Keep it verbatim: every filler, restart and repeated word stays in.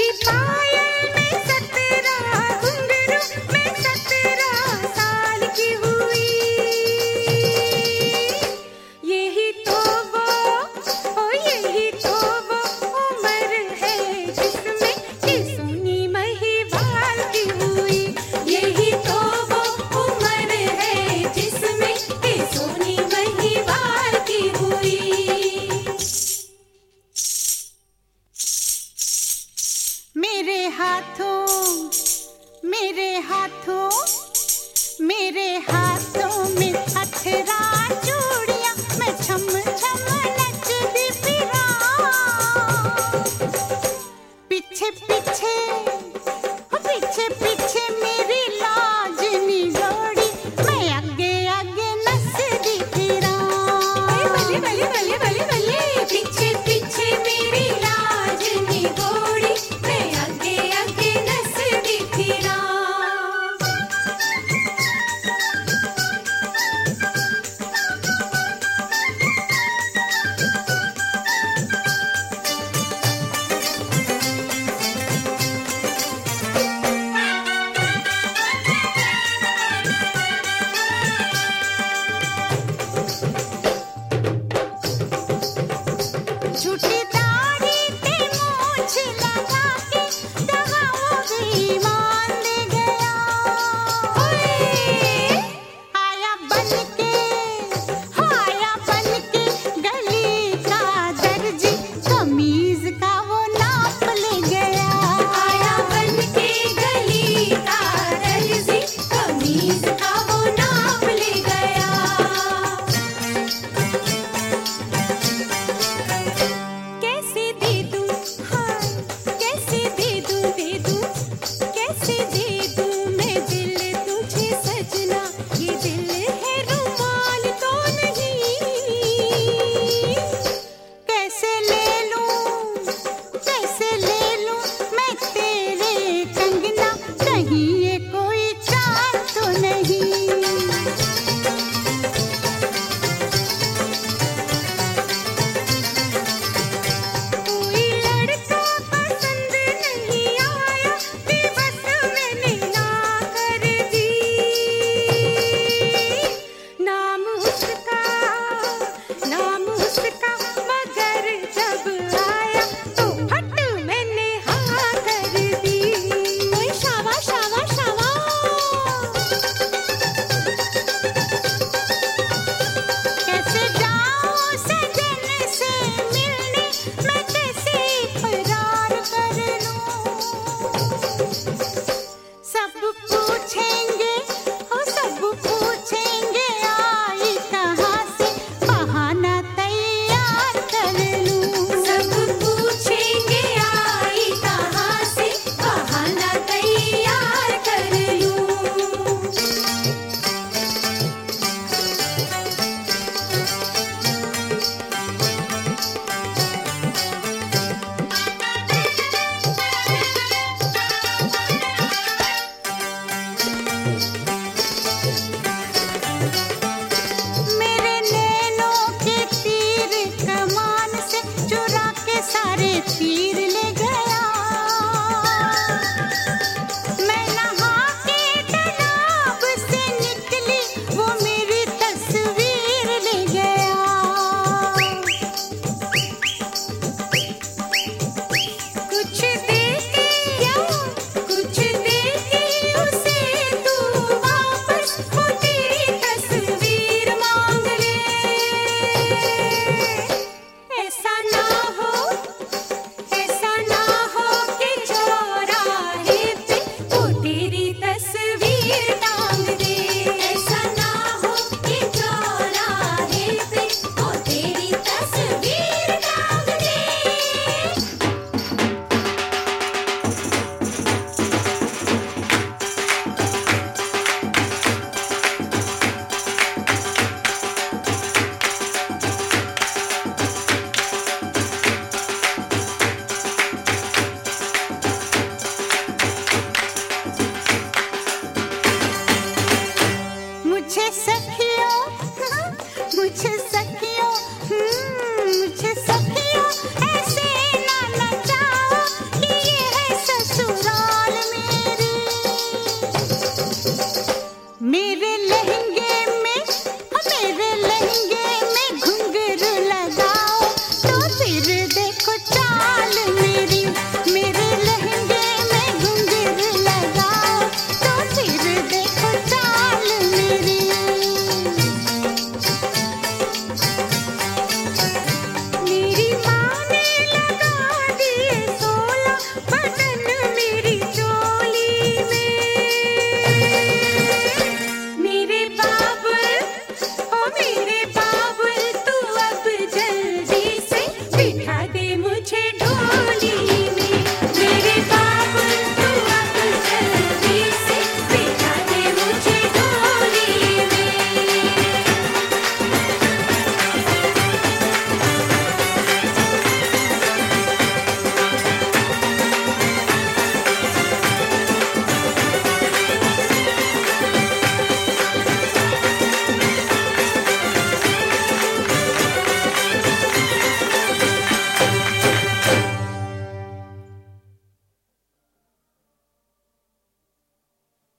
पायल में सत्रह घुंघरू में सत्रह साल की हुई। यही तो वो ओ यही तो वो उम्र है जिसमें कि सोनी महिवाल की हुई। यही तो वो उम्र है जिसमें कि सोनी महिवाल की हुई। मेरे हाथों मेरे हाथों मेरे हाथों में अठारह चूड़ियां मैं छम छम नचती फिरा। पीछे पीछे पीछे पीछे मेरी लाज निगोड़ी मैं आगे आगे नचती फिरा। बल्ले बल्ले बल्ले बल्ले बल्ले पीछे पीछे मेरी लाज निगोड़ी मैं आगे आगे नचती फिरा। झूठी दाढ़ी पे मूंछ लगा के दगाओ बेईमान।